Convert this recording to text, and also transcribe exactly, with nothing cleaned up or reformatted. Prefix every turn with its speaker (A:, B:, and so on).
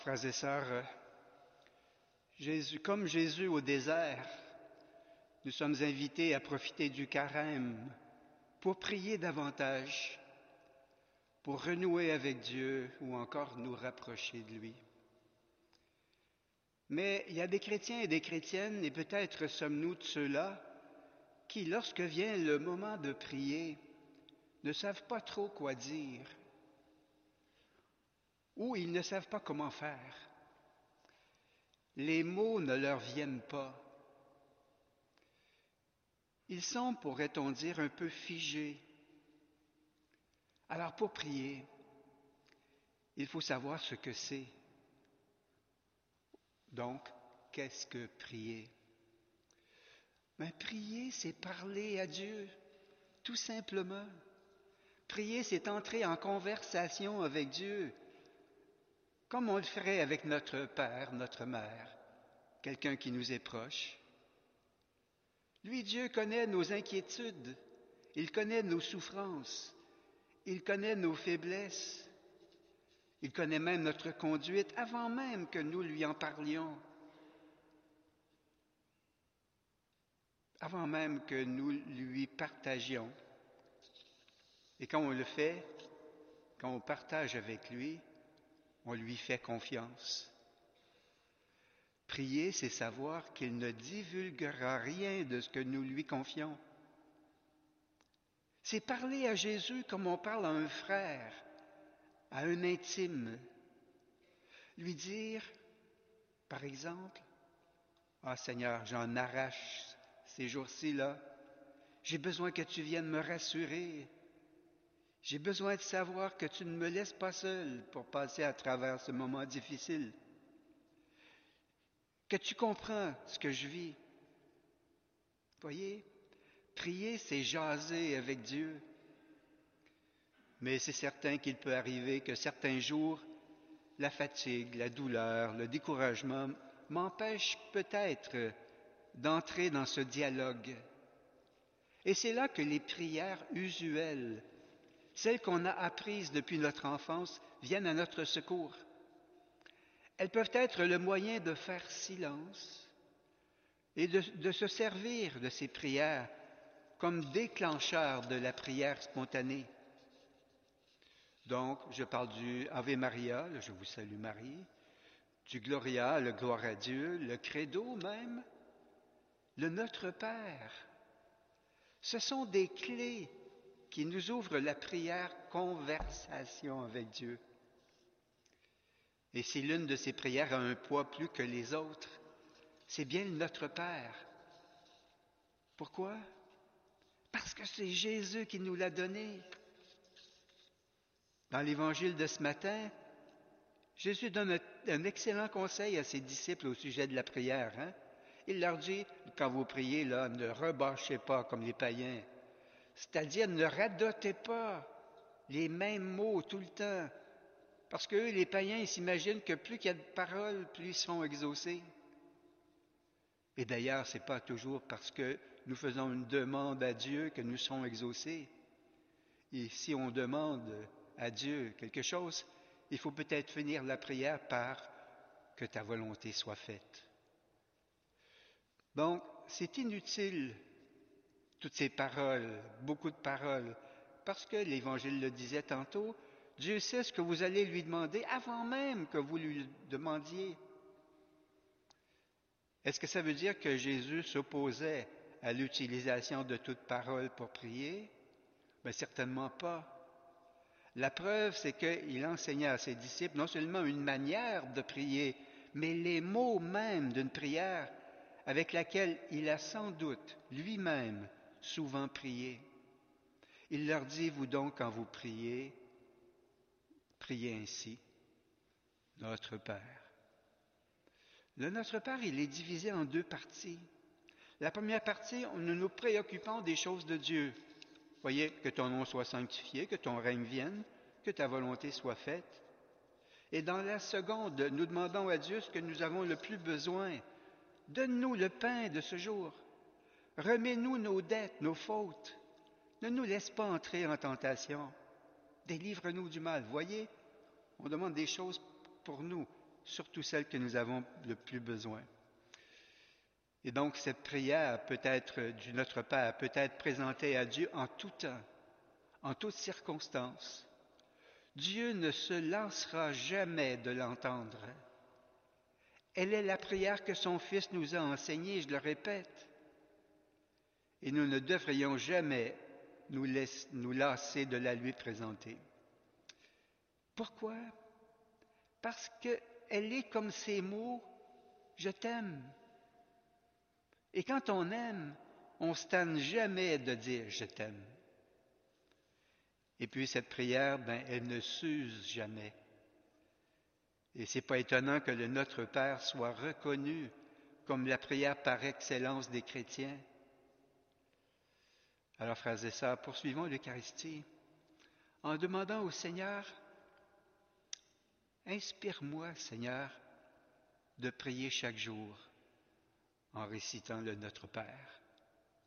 A: Frères et sœurs, euh, Jésus, comme Jésus au désert, nous sommes invités à profiter du carême pour prier davantage, pour renouer avec Dieu ou encore nous rapprocher de lui. Mais il y a des chrétiens et des chrétiennes, et peut-être sommes-nous de ceux-là, qui, lorsque vient le moment de prier, ne savent pas trop quoi dire, ou ils ne savent pas comment faire. Les mots ne leur viennent pas. Ils sont, pourrait-on dire, un peu figés. Alors pour prier, il faut savoir ce que c'est. Donc, qu'est-ce que prier? Mais prier, c'est parler à Dieu, tout simplement. Prier, c'est entrer en conversation avec Dieu, comme on le ferait avec notre père, notre mère, quelqu'un qui nous est proche. Lui, Dieu connaît nos inquiétudes, il connaît nos souffrances, il connaît nos faiblesses, il connaît même notre conduite avant même que nous lui en parlions, avant même que nous lui partagions. Et quand on le fait, quand on partage avec lui, on lui fait confiance. Prier, c'est savoir qu'il ne divulguera rien de ce que nous lui confions. C'est parler à Jésus comme on parle à un frère, à un intime. Lui dire, par exemple, « Ah Seigneur, j'en arrache ces jours-ci là. J'ai besoin que tu viennes me rassurer. J'ai besoin de savoir que tu ne me laisses pas seul pour passer à travers ce moment difficile. Que tu comprends ce que je vis. » Voyez, prier, c'est jaser avec Dieu. Mais c'est certain qu'il peut arriver que certains jours, la fatigue, la douleur, le découragement m'empêchent peut-être d'entrer dans ce dialogue. Et c'est là que les prières usuelles, celles qu'on a apprises depuis notre enfance, viennent à notre secours. Elles peuvent être le moyen de faire silence et de, de se servir de ces prières comme déclencheur de la prière spontanée. Donc, je parle du Ave Maria, le Je vous salue Marie, du Gloria, le Gloire à Dieu, le Credo même, le Notre Père. Ce sont des clés qui nous ouvrent la prière conversation avec Dieu. Et si l'une de ces prières a un poids plus que les autres, c'est bien le Notre Père. Pourquoi? Parce que c'est Jésus qui nous l'a donné. Dans l'évangile de ce matin, Jésus donne un excellent conseil à ses disciples au sujet de la prière. Hein? Il leur dit, quand vous priez, là, ne rebâchez pas comme les païens. C'est-à-dire, ne radotez pas les mêmes mots tout le temps. Parce que eux, les païens, ils s'imaginent que plus qu'il y a de paroles, plus ils seront exaucés. Et d'ailleurs, ce n'est pas toujours parce que nous faisons une demande à Dieu que nous serons exaucés. Et si on demande à Dieu quelque chose, il faut peut-être finir la prière par « que ta volonté soit faite ». Donc, c'est inutile, toutes ces paroles, beaucoup de paroles, parce que l'Évangile le disait tantôt, Dieu sait ce que vous allez lui demander avant même que vous lui demandiez. Est-ce que ça veut dire que Jésus s'opposait à l'utilisation de toute parole pour prier? Bien, certainement pas. La preuve, c'est qu'il enseignait à ses disciples non seulement une manière de prier, mais les mots même d'une prière avec laquelle il a sans doute lui-même souvent prié. Il leur dit, vous donc, quand vous priez, priez ainsi, Notre Père. Le Notre Père, il est divisé en deux parties. La première partie, nous nous préoccupons des choses de Dieu. Voyez, que ton nom soit sanctifié, que ton règne vienne, que ta volonté soit faite. Et dans la seconde, nous demandons à Dieu ce que nous avons le plus besoin. Donne-nous le pain de ce jour. Remets-nous nos dettes, nos fautes. Ne nous laisse pas entrer en tentation. Délivre-nous du mal. Voyez, on demande des choses pour nous, surtout celles que nous avons le plus besoin. Et donc cette prière peut être du Notre Père, peut être présentée à Dieu en tout temps, en toutes circonstances. Dieu ne se lassera jamais de l'entendre. Elle est la prière que son Fils nous a enseignée, je le répète. Et nous ne devrions jamais nous, laisser, nous lasser de la lui présenter. Pourquoi? Parce qu'elle est comme ces mots « je t'aime ». Et quand on aime, on ne se tanne jamais de dire « je t'aime ». Et puis cette prière, ben, elle ne s'use jamais. Et c'est pas étonnant que le Notre Père soit reconnu comme la prière par excellence des chrétiens. Alors, frères et sœurs, poursuivons l'Eucharistie en demandant au Seigneur, inspire-moi, Seigneur, de prier chaque jour en récitant le Notre Père.